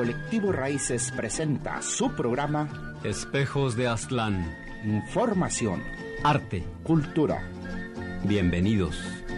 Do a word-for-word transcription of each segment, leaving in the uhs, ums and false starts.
Colectivo Raíces presenta su programa Espejos de Aztlán. Información, arte, cultura. Bienvenidos.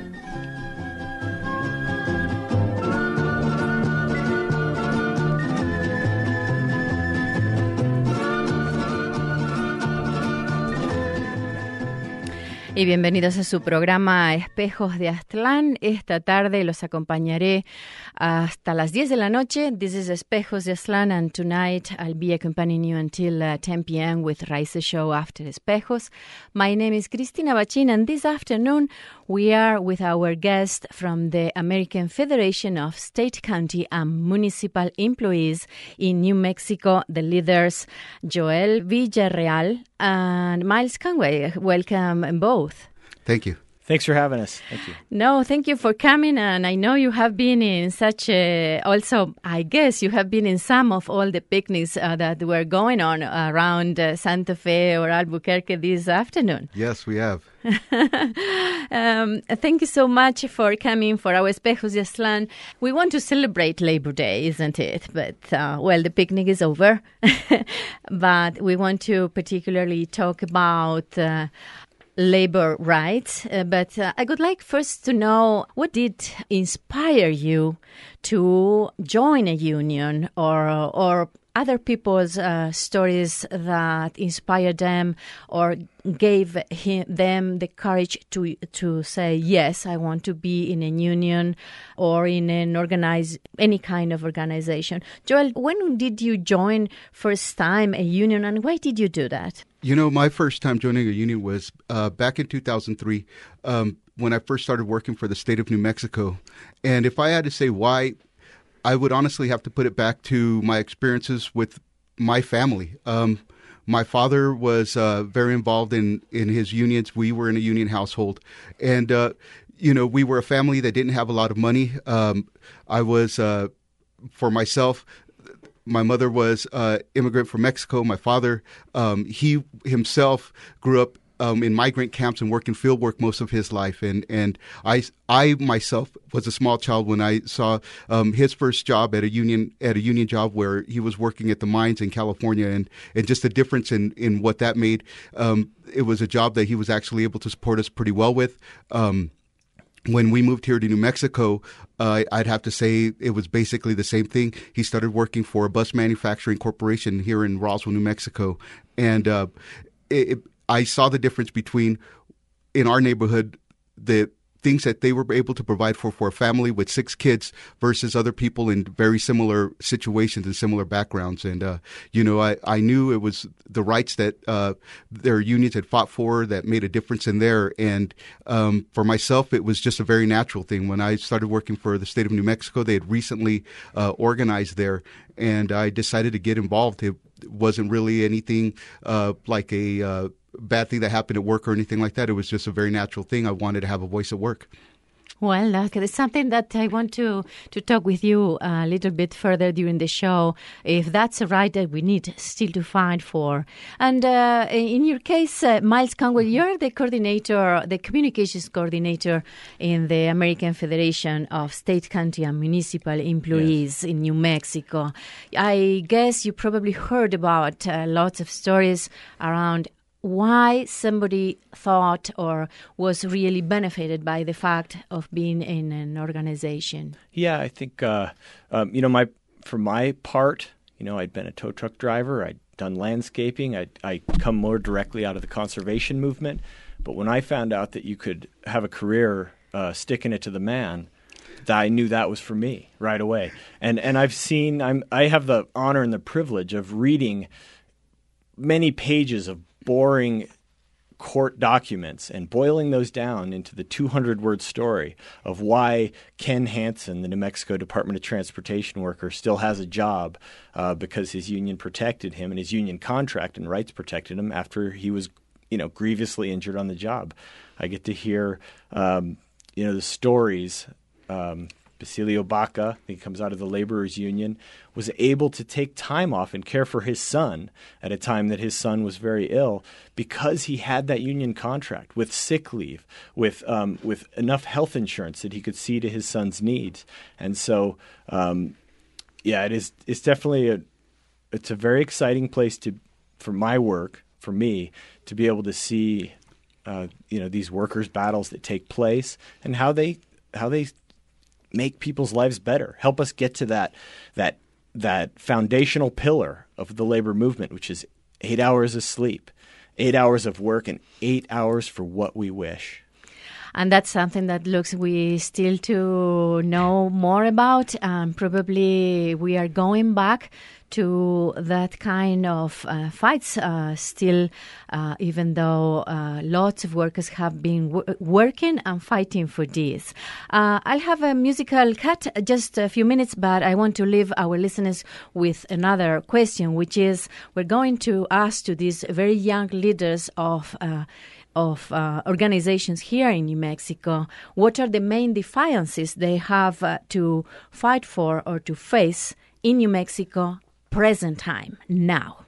Y bienvenidos a su programa Espejos de Aztlán. Esta tarde los acompañaré hasta las diez de la noche. This is Espejos de Aztlán, and tonight I'll be accompanying you until uh, ten p.m. with Raíces Show After Espejos. My name is Cristina Bachin, and this afternoon we are with our guest from the American Federation of State, County, and Municipal Employees in New Mexico, the leaders Joel Villarreal and Miles Conway. Welcome both. Thank you. Thanks for having us. Thank you. No, thank you for coming. And I know you have been in such a, also, I guess you have been in some of all the picnics uh, that were going on around uh, Santa Fe or Albuquerque this afternoon. Yes, we have. um, thank you so much for coming for our Espejos de Aztlán. We want to celebrate Labor Day, isn't it? But, uh, well, the picnic is over. But we want to particularly talk about Uh, labor rights, uh, but uh, I would like first to know what did inspire you to join a union, or or other people's uh, stories that inspired them or gave him, them the courage to to say, yes, I want to be in a union or in an organize any kind of organization. Joel, when did you join first time a union, and why did you do that? You know, my first time joining a union was uh, back in two thousand three um, when I first started working for the state of New Mexico. And if I had to say why, I would honestly have to put it back to my experiences with my family. Um, my father was uh, very involved in, in his unions. We were in a union household. And, uh, you know, we were a family that didn't have a lot of money. Um, I was, uh, for myself, my mother was uh, immigrant from Mexico. My father, um, he himself grew up um, in migrant camps and worked in field work most of his life. And, and I, I myself was a small child when I saw um, his first job at a union at a union job where he was working at the mines in California, and, and just the difference in, in what that made. Um, it was a job that he was actually able to support us pretty well with. Um, When we moved here to New Mexico, uh, I'd have to say it was basically the same thing. He started working for a bus manufacturing corporation here in Roswell, New Mexico. And uh, it, it, I saw the difference between, in our neighborhood, the things that they were able to provide for, for a family with six kids versus other people in very similar situations and similar backgrounds. And, uh, you know, I, I knew it was the rights that uh, their unions had fought for that made a difference in there. And um, for myself, it was just a very natural thing. When I started working for the state of New Mexico, they had recently uh, organized there, and I decided to get involved. It wasn't really anything uh, like a uh, bad thing that happened at work or anything like that. It was just a very natural thing. I wanted to have a voice at work. Well, uh, it's something that I want to, to talk with you a little bit further during the show, if that's a right that we need still to fight for. And uh, in your case, uh, Miles Conway, you're the coordinator, the communications coordinator in the American Federation of State, County, and Municipal Employees yes. in New Mexico. I guess you probably heard about uh, lots of stories around why somebody thought or was really benefited by the fact of being in an organization. Yeah, I think, uh, um, you know, my for my part, you know, I'd been a tow truck driver. I'd done landscaping. I'd, I come more directly out of the conservation movement. But when I found out that you could have a career uh, sticking it to the man, that I knew that was for me right away. And and I've seen, I'm I have the honor and the privilege of reading many pages of boring court documents and boiling those down into the two hundred word story of why Ken Hansen, the New Mexico Department of Transportation worker, still has a job uh, because his union protected him and his union contract and rights protected him after he was, you know, grievously injured on the job. I get to hear, um, you know, the stories. Um, Basilio Baca, he comes out of the laborers union, was able to take time off and care for his son at a time that his son was very ill because he had that union contract with sick leave, with um, with enough health insurance that he could see to his son's needs. And so um, Yeah, it is. It's definitely a. It's a very exciting place to, for my work, for me, to be able to see, uh, you know, these workers' battles that take place and how they how they make people's lives better, help us get to that that that foundational pillar of the labor movement, which is eight hours of sleep, eight hours of work, and eight hours for what we wish. And that's something that looks we still to know more about. Um, probably we are going back to that kind of uh, fights uh, still, uh, even though uh, lots of workers have been w- working and fighting for this. Uh, I'll have a musical cut, just a few minutes, but I want to leave our listeners with another question, which is we're going to ask to these very young leaders of uh, of uh, organizations here in New Mexico, what are the main defiances they have uh, to fight for or to face in New Mexico present time now?